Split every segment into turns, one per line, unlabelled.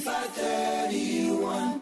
531.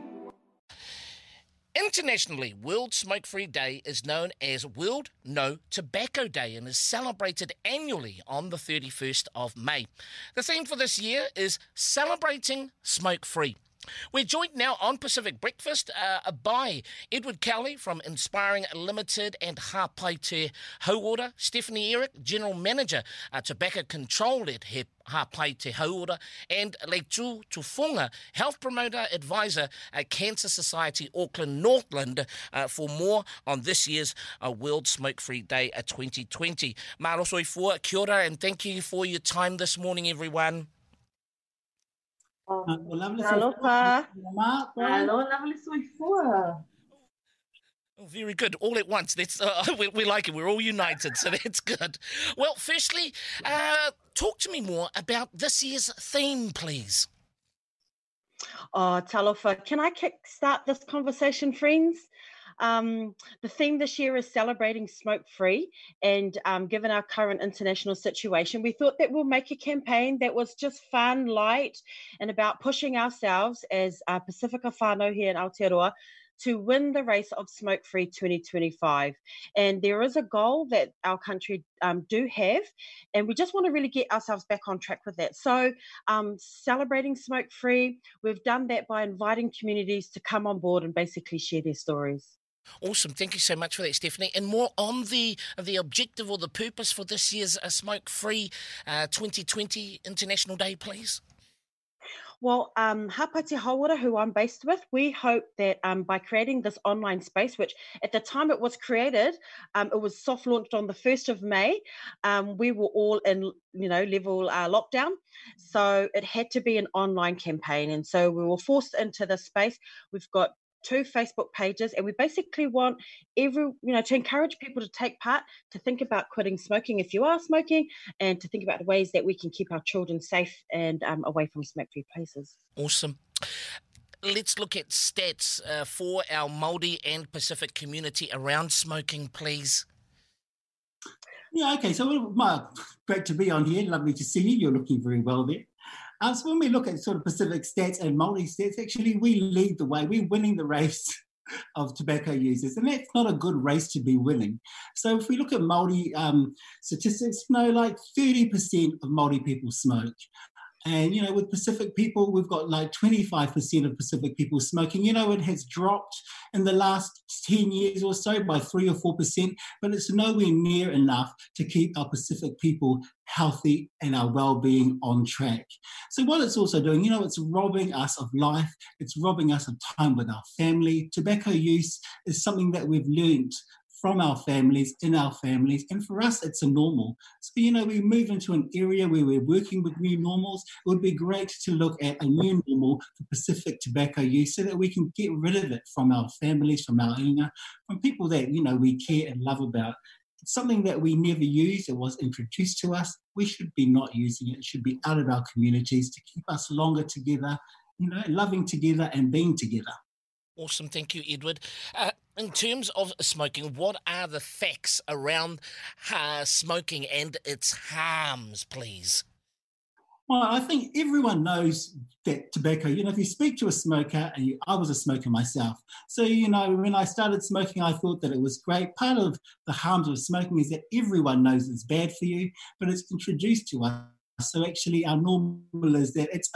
Internationally, World Smoke-Free Day is known as World No Tobacco Day and is celebrated annually on the 31st of May. The theme for this year is Celebrating Smoke-Free. We're joined now on Pacific Breakfast by Edward Cowley from Inspiring Limited and Hapai Te Hauora, Stephanie Eric, General Manager, Tobacco Control at Hapai Te Hauora, and Leitu Tufunga, Health Promoter Advisor at Cancer Society Auckland Northland, for more on this year's World Smoke-Free Day 2020. Marosoi fua, kia ora, and thank you for your time this morning, everyone.
Aloha. Hello, lovely soifua.
Oh, very good. All at once. That's we like it. We're all united, so that's good. Well, firstly, talk to me more about this year's theme, please.
Oh, talofa. Can I kickstart this conversation, friends? The theme this year is celebrating smoke-free, and given our current international situation, we thought that we'll make a campaign that was just fun, light, and about pushing ourselves as Pacifica whānau here in Aotearoa to win the race of Smoke-Free 2025. And there is a goal that our country do have, and we just want to really get ourselves back on track with that. So celebrating smoke-free, we've done that by inviting communities to come on board and basically share their stories.
Awesome. Thank you so much for that, Stephanie. And more on the objective or the purpose for this year's Smoke-Free 2020 International Day, please.
Well, Hapai Te Hauora, who I'm based with, we hope that by creating this online space, which at the time it was created, it was soft launched on the 1st of May. We were all in, level lockdown. So it had to be an online campaign. And so we were forced into this space. We've got 2 Facebook pages, and we basically want to encourage people to take part, to think about quitting smoking if you are smoking, and to think about the ways that we can keep our children safe and away from smoke-free places.
Awesome. Let's look at stats for our Māori and Pacific community around smoking, please.
Yeah, okay. So, Mark, great to be on here. Lovely to see you. You're looking very well there. So when we look at sort of Pacific stats and Māori stats, actually we lead the way. We're winning the race of tobacco users, and that's not a good race to be winning. So if we look at Māori statistics, like 30% of Māori people smoke. And, with Pacific people, we've got like 25% of Pacific people smoking. It has dropped in the last 10 years or so by 3 or 4%, but it's nowhere near enough to keep our Pacific people healthy and our well-being on track. So what it's also doing, it's robbing us of life. It's robbing us of time with our family. Tobacco use is something that we've learned from our families, in our families, and for us, it's a normal. So, we move into an area where we're working with new normals. It would be great to look at a new normal for Pacific tobacco use so that we can get rid of it from our families, from our inga, from people that, we care and love about. It's something that we never used. It was introduced to us. We should be not using it. It should be out of our communities to keep us longer together, loving together and being together.
Awesome. Thank you, Edward. In terms of smoking, what are the facts around smoking and its harms, please?
Well, I think everyone knows that tobacco, if you speak to a smoker, and I was a smoker myself. So, when I started smoking, I thought that it was great. Part of the harms of smoking is that everyone knows it's bad for you, but it's introduced to us. So actually our normal is that it's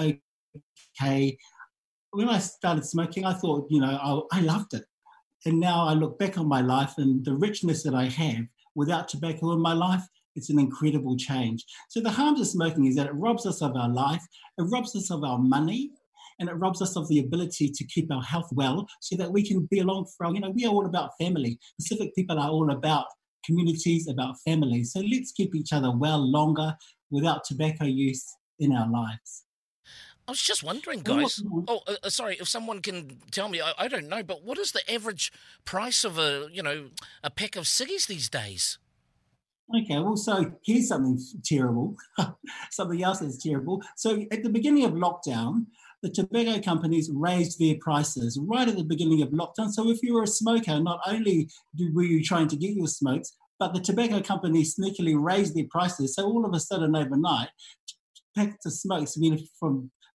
okay. When I started smoking, I thought, I loved it. And now I look back on my life and the richness that I have without tobacco in my life, it's an incredible change. So the harms of smoking is that it robs us of our life, it robs us of our money, and it robs us of the ability to keep our health well so that we can be along for our, we are all about family. Pacific people are all about communities, about families. So let's keep each other well longer without tobacco use in our lives.
I was just wondering, guys. Sorry, if someone can tell me, I don't know, but what is the average price of a pack of ciggies these days?
Okay, well, so here's something terrible, something else that's terrible. So at the beginning of lockdown, the tobacco companies raised their prices right at the beginning of lockdown. So if you were a smoker, not only were you trying to get your smokes, but the tobacco companies sneakily raised their prices. So all of a sudden overnight, packs of smokes went from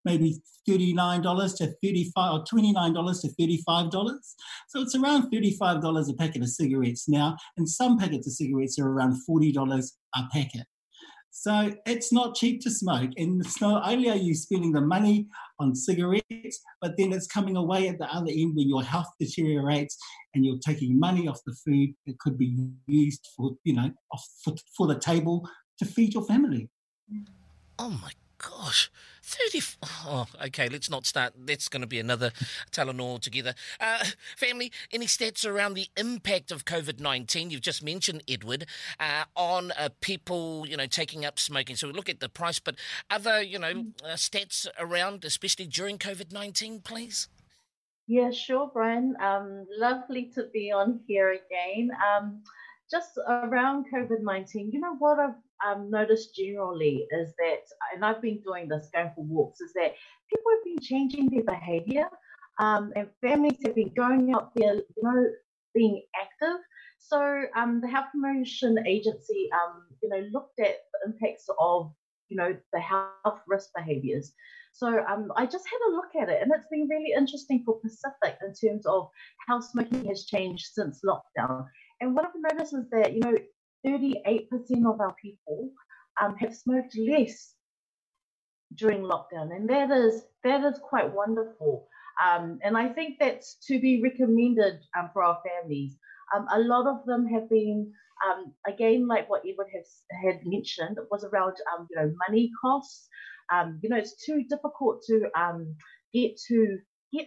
maybe $39 to $35 or $29 to $35. So it's around $35 a packet of cigarettes now, and some packets of cigarettes are around $40 a packet. So it's not cheap to smoke, and it's not only are you spending the money on cigarettes, but then it's coming away at the other end when your health deteriorates and you're taking money off the food that could be used for, for the table to feed your family.
Oh my gosh. 30. Oh, okay, let's not start. That's going to be another Talanoa altogether. Family, any stats around the impact of COVID-19? You've just mentioned, Edward, on people, taking up smoking. So we look at the price, but other, stats around, especially during COVID-19, please?
Yeah, sure, Brian. Lovely to be on here again. Just around COVID-19, what I've noticed generally is that, and I've been doing this, going for walks, is that people have been changing their behaviour, and families have been going out there, being active. So the Health Promotion Agency, looked at the impacts of, the health risk behaviours. So I just had a look at it, and it's been really interesting for Pacific in terms of how smoking has changed since lockdown. And what I've noticed is that, 38% of our people have smoked less during lockdown, and that is quite wonderful. And I think that's to be recommended for our families. A lot of them have been, again, like what Edward had mentioned, it was around, money costs. It's too difficult to get to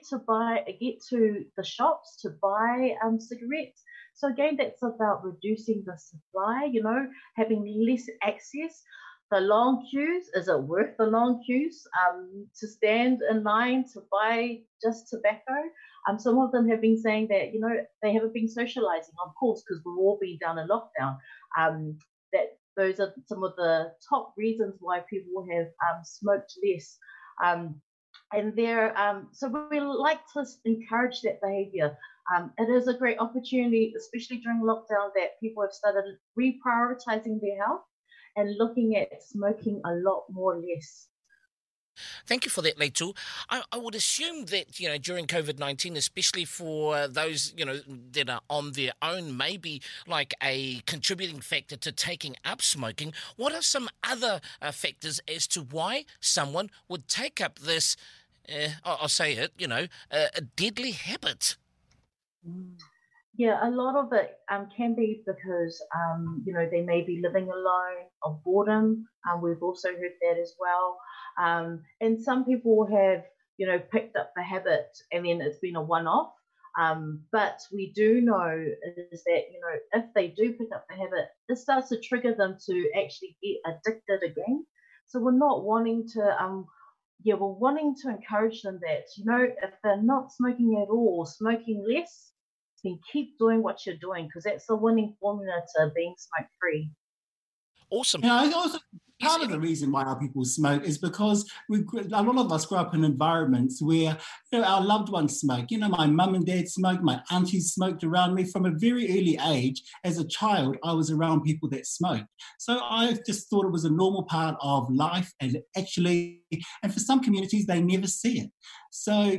the shops to buy cigarettes. So again, that's about reducing the supply, having less access. The long queues, is it worth the long queues to stand in line to buy just tobacco? Some of them have been saying that, they haven't been socializing, of course, because we've all been down in lockdown. That those are some of the top reasons why people have smoked less. And so we like to encourage that behaviour. It is a great opportunity, especially during lockdown, that people have started reprioritising their health and looking at smoking a lot more less.
Thank you for that, Leitu. I would assume that, during COVID-19, especially for those, that are on their own, maybe like a contributing factor to taking up smoking. What are some other factors as to why someone would take up this, I'll say it, a deadly habit?
Yeah, a lot of it can be because, they may be living alone, of boredom. We've also heard that as well. And some people have, picked up the habit and then it's been a one-off. But we do know is that, if they do pick up the habit, it starts to trigger them to actually get addicted again. So we're not wanting to, we're wanting to encourage them that, if they're not smoking at all, smoking less, then keep doing what you're doing, because that's the winning formula to being smoke-free.
Awesome.
Part of the reason why our people smoke is because a lot of us grow up in environments where our loved ones smoke. My mum and dad smoked, my aunties smoked around me. From a very early age, as a child, I was around people that smoked. So I just thought it was a normal part of life, and for some communities, they never see it. So,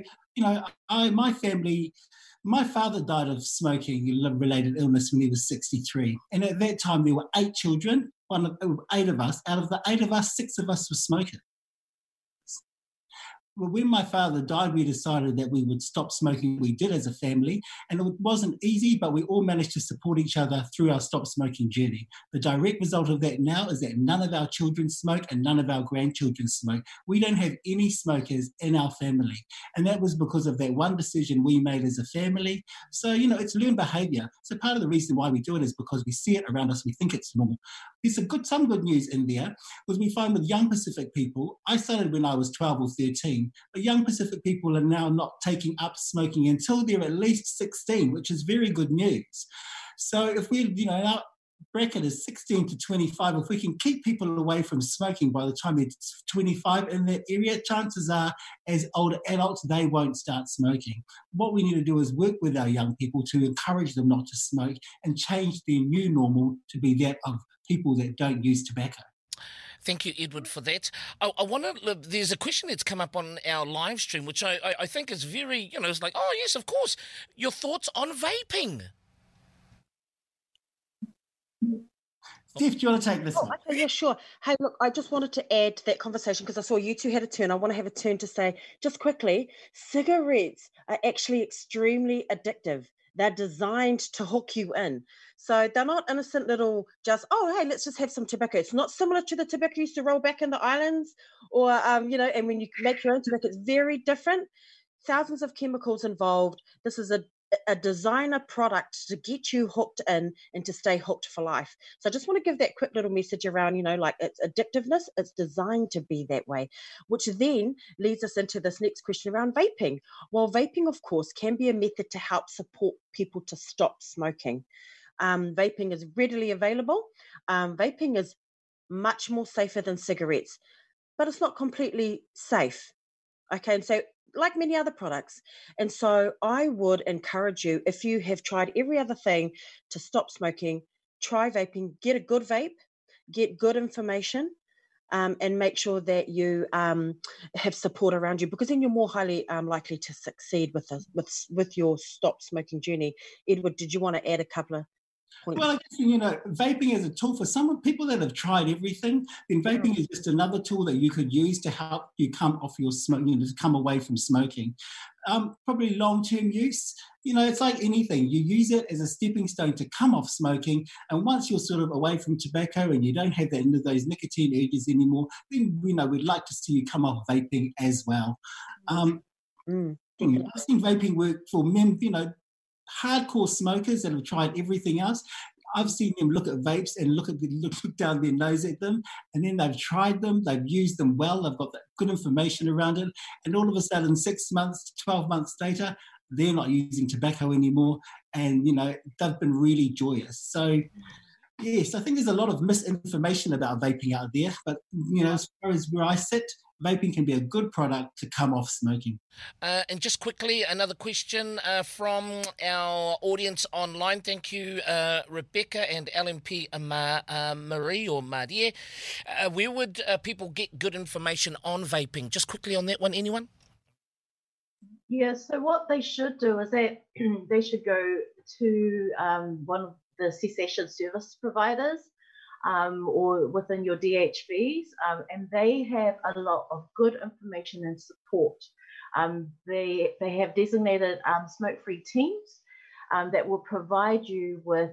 my father died of smoking-related illness when he was 63. And at that time, there were 8 children, 8 of us. Out of the 8 of us, 6 of us were smokers. Well, when my father died, we decided that we would stop smoking. We did as a family, and it wasn't easy, but we all managed to support each other through our stop smoking journey. The direct result of that now is that none of our children smoke and none of our grandchildren smoke. We don't have any smokers in our family, and that was because of that one decision we made as a family. So, it's learned behaviour. So part of the reason why we do it is because we see it around us, we think it's normal. There's some good news in there, because we find with young Pacific people, I started when I was 12 or 13, but young Pacific people are now not taking up smoking until they're at least 16, which is very good news. So if our bracket is 16 to 25, if we can keep people away from smoking by the time they're 25 in that area, chances are as older adults, they won't start smoking. What we need to do is work with our young people to encourage them not to smoke and change their new normal to be that of people that don't use tobacco.
Thank you, Edward, for that. I want to. There's a question that's come up on our live stream, which I think is very, it's like, oh yes, of course. Your thoughts on vaping?
Steph, do you want to take this one?
Okay, yeah, sure. Hey, look, I just wanted to add to that conversation because I saw you two had a turn. I want to have a turn to say, just quickly, cigarettes are actually extremely addictive. They're designed to hook you in. So they're not innocent little hey, let's just have some tobacco. It's not similar to the tobacco you used to roll back in the islands or, and when you make your own tobacco, it's very different. Thousands of chemicals involved. This is a designer product to get you hooked in and to stay hooked for life. So I just want to give that quick little message around, like its addictiveness. It's designed to be that way, which then leads us into this next question around vaping. Well, vaping, of course, can be a method to help support people to stop smoking. Vaping is readily available. Vaping is much more safer than cigarettes, but it's not completely safe. Okay, and so like many other products. And so I would encourage you, if you have tried every other thing to stop smoking, try vaping, get a good vape, get good information, and make sure that you have support around you, because then you're more highly likely to succeed with your stop smoking journey. Edward, did you want to add a couple of points?
Well, I guess, vaping is a tool for some people that have tried everything. Then vaping is just another tool that you could use to help you come off your smoke, to come away from smoking. Probably long-term use, it's like anything. You use it as a stepping stone to come off smoking. And once you're sort of away from tobacco and you don't have those nicotine urges anymore, then, we'd like to see you come off vaping as well. I've seen vaping work for men, hardcore smokers that have tried everything else. I've seen them look at vapes and look down their nose at them, and then they've tried them, they've used them well, they've got that good information around it, and all of a sudden 6 months, 12 months later, they're not using tobacco anymore, and they've been really joyous. So yes, I think there's a lot of misinformation about vaping out there, but as far as where I sit, vaping can be a good product to come off smoking.
And just quickly, another question from our audience online. Thank you, Rebecca and LMP Marie or Marie. Where would people get good information on vaping? Just quickly on that one, anyone?
Yeah, so what they should do is that they should go to one of the cessation service providers, or within your DHBs, and they have a lot of good information and support. They have designated smoke-free teams that will provide you with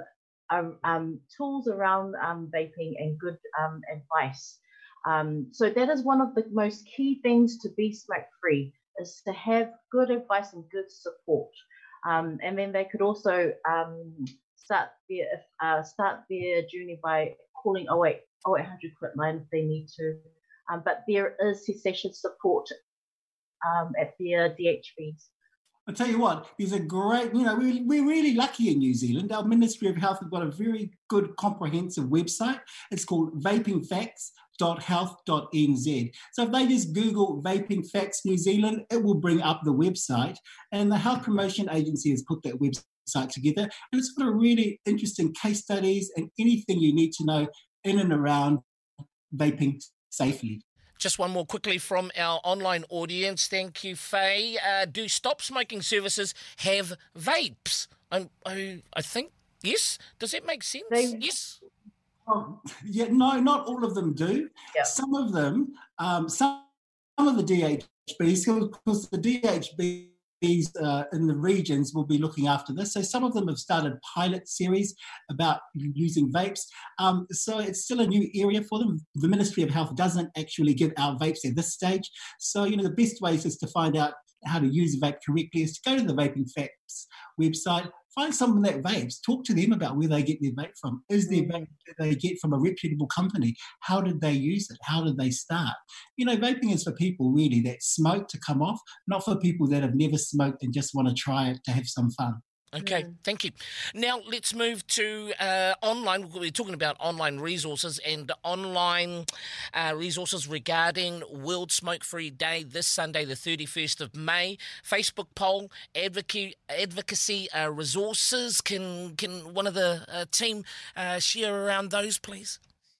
tools around vaping and good advice. So that is one of the most key things to be smoke-free, is to have good advice and good support. And then they could also start their journey by calling 0800 Quitline if they need to. But there is cessation support at their DHBs.
I'll tell you what, there's a great, we're really lucky in New Zealand. Our Ministry of Health has got a very good comprehensive website. It's called vapingfacts.health.nz. So if they just Google Vaping Facts New Zealand, it will bring up the website. And the Health Promotion Agency has put that website together. And it's got a really interesting case studies and anything you need to know in and around vaping safely.
Just one more quickly from our online audience. Thank you, Faye. Do stop smoking services have vapes? I think, yes. Does that make sense? Yes.
Yeah, no, not all of them do.
Yep.
Some of them, some of the DHBs, because the DHBs in the regions will be looking after this. So some of them have started pilot series about using vapes. So it's still a new area for them. The Ministry of Health doesn't actually give out vapes at this stage. So, the best ways is to find out how to use a vape correctly is to go to the Vaping Facts website, find someone that vapes, talk to them about where they get their vape from. Is their vape that they get from a reputable company? How did they use it? How did they start? Vaping is for people really that smoke to come off, not for people that have never smoked and just want to try it to have some fun.
Okay, thank you. Now let's move to online. We're talking about online resources and online resources regarding World Smoke-Free Day this Sunday, the 31st of May. Facebook poll, advocacy resources. Can one of the team share around those, please?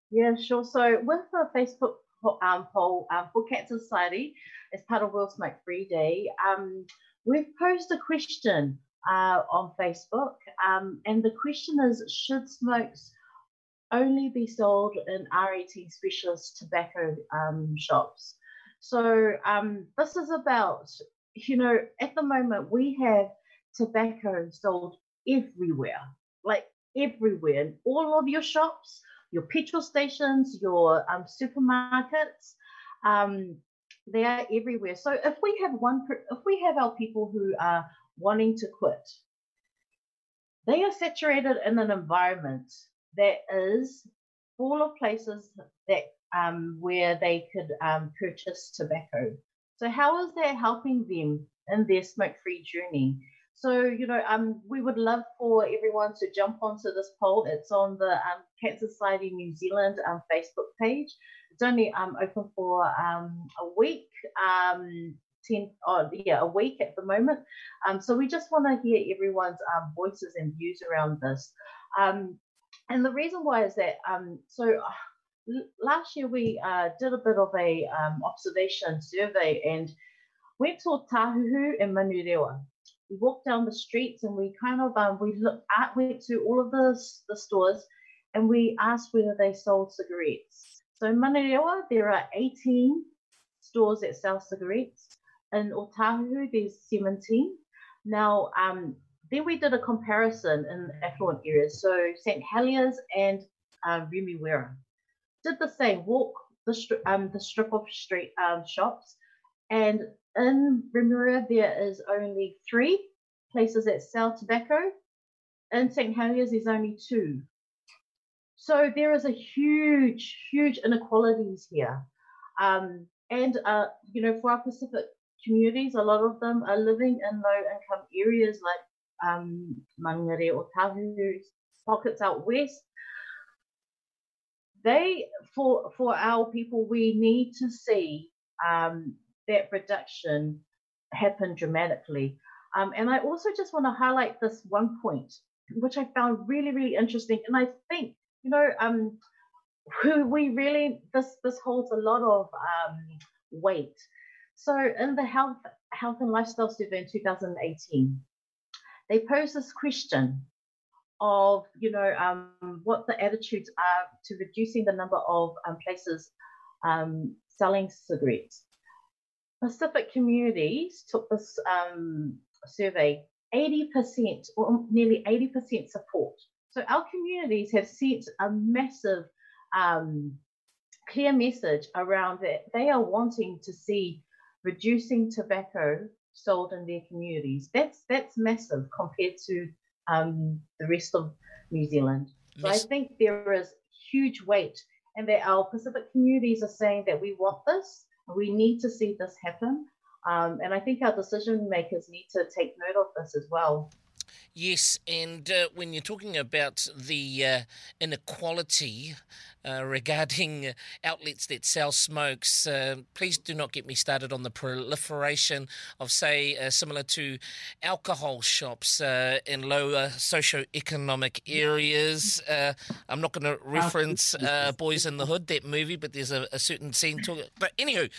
Yeah, sure. So with the Facebook poll for Cancer Society as part of World Smoke Free Day, we've posed a question on Facebook, and the question is: should smokes only be sold in R18 specialist tobacco shops? So this is about, at the moment we have tobacco sold everywhere, like everywhere, in all of your shops, your petrol stations, your supermarkets. They are everywhere. So if we have our people who are wanting to quit, they are saturated in an environment that is full of places that where they could purchase tobacco. So how is that helping them in their smoke-free journey? So we would love for everyone to jump onto this poll. It's on the Cancer Society New Zealand Facebook page. It's only open for a week. A week at the moment. So we just want to hear everyone's voices and views around this. And the reason why is that, last year we did a bit of a observation survey and went to Otahuhu and Manurewa. We walked down the streets and we kind of went to all of the stores and we asked whether they sold cigarettes. So in Manurewa, there are 18 stores that sell cigarettes. In Otahuhu, there's 17. Now, then we did a comparison in affluent areas. So St. Heliers and Remuera did the same, walk the strip of street shops. And in Remuera, there is only 3 places that sell tobacco. In St. Heliers, there's only 2. So there is a huge, huge inequalities here. And, for our Pacific communities, a lot of them are living in low-income areas like Mangere or Otahuhu, pockets out west. For our people, we need to see that reduction happen dramatically. And I also just want to highlight this one point, which I found really, really interesting. And I think, this holds a lot of weight. So in the health and lifestyle survey in 2018, they posed this question of, what the attitudes are to reducing the number of places selling cigarettes. Pacific communities took this survey, 80% or nearly 80% support. So our communities have sent a massive clear message around that they are wanting to see reducing tobacco sold in their communities. That's massive compared to the rest of New Zealand. So I think there is huge weight, and that our Pacific communities are saying that we want this, we need to see this happen, and I think our decision makers need to take note of this as well.
Yes, and when you're talking about the inequality regarding outlets that sell smokes, please do not get me started on the proliferation of, say, similar to alcohol shops in lower socioeconomic areas. I'm not going to reference Boys in the Hood, that movie, but there's a certain scene to it. But anywho,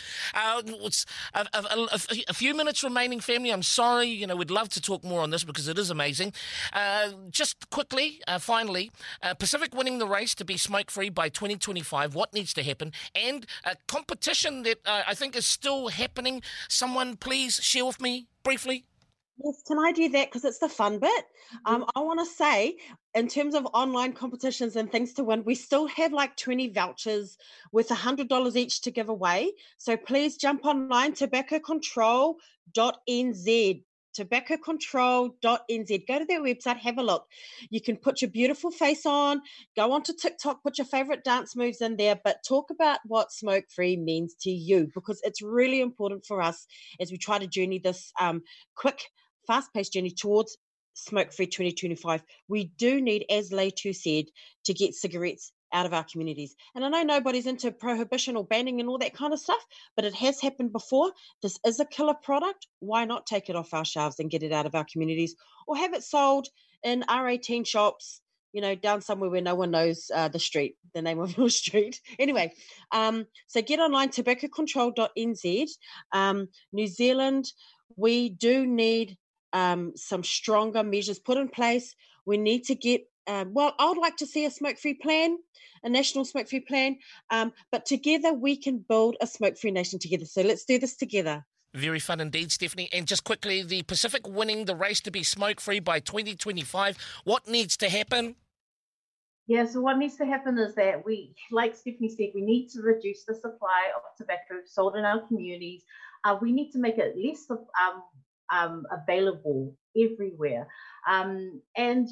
a few minutes remaining, family. I'm sorry, we'd love to talk more on this because it is amazing. Just quickly, finally, Pacific winning the race to be smoke-free by 2025. What needs to happen? And a competition that I think is still happening. Someone please share with me briefly.
Yes, can I do that? Because it's the fun bit. I want to say, in terms of online competitions and things to win, we still have like 20 vouchers worth $100 each to give away. So please jump online, tobaccocontrol.nz. tobaccocontrol.nz. Go to their website, have a look. You can put your beautiful face on, go onto TikTok, put your favorite dance moves in there, but talk about what smoke-free means to you, because it's really important for us as we try to journey this quick, fast-paced journey towards smoke-free 2025. We do need, as Leitu said, to get cigarettes out of our communities. And I know nobody's into prohibition or banning and all that kind of stuff, but it has happened before. This is a killer product. Why not take it off our shelves and get it out of our communities, or have it sold in R18 shops down somewhere where no one knows the name of your street. Anyway, so get online, tobaccocontrol.nz. New Zealand, we do need some stronger measures put in place. We need to get, I would like to see a smoke-free plan, a national smoke-free plan, but together we can build a smoke-free nation together. So let's do this together.
Very fun indeed, Stephanie. And just quickly, the Pacific winning the race to be smoke-free by 2025. What needs to happen?
Yeah, so what needs to happen is that we, like Stephanie said, we need to reduce the supply of tobacco sold in our communities. We need to make it less available everywhere. And,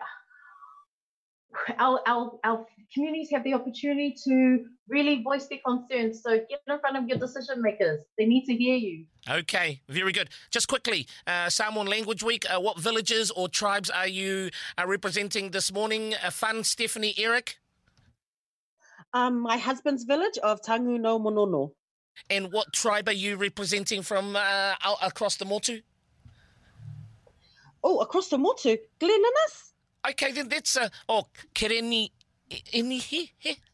our communities have the opportunity to really voice their concerns. So get in front of your decision makers. They need to hear you.
Okay, very good. Just quickly, Samoan Language Week, what villages or tribes are you representing this morning? Fun, Stephanie, Eric?
My husband's village of Tangu no Monono.
And what tribe are you representing from across the Motu?
Oh, across the Motu? Glenanis?
Okay, then that's Kereni Inihi.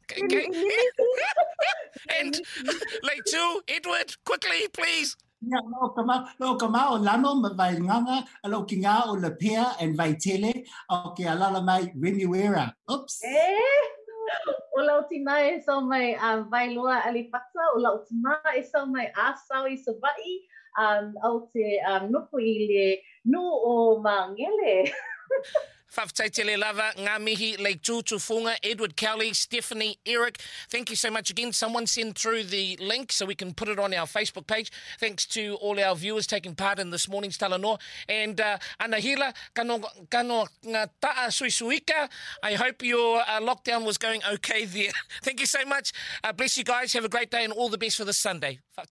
And Leitu, Edward, quickly, please.
Lo ka mau lano ma vai nganga alo ki ngā o le pea and vai tele o ke alala mai Remuera. Oops.
O lau tina e sau mai vai loa alipata, o lau tina e sau mai asau I savai, au te nuku I le nu o mangele.
Whawtaitele lava, ngā mihi, Leitu Tufunga, Edward Cowley, Stephanie, Eric. Thank you so much again. Someone send through the link so we can put it on our Facebook page. Thanks to all our viewers taking part in this morning's Talanoa. And Anahila, kano ngā taa suisuika. I hope your lockdown was going okay there. Thank you so much. Bless you guys. Have a great day and all the best for this Sunday.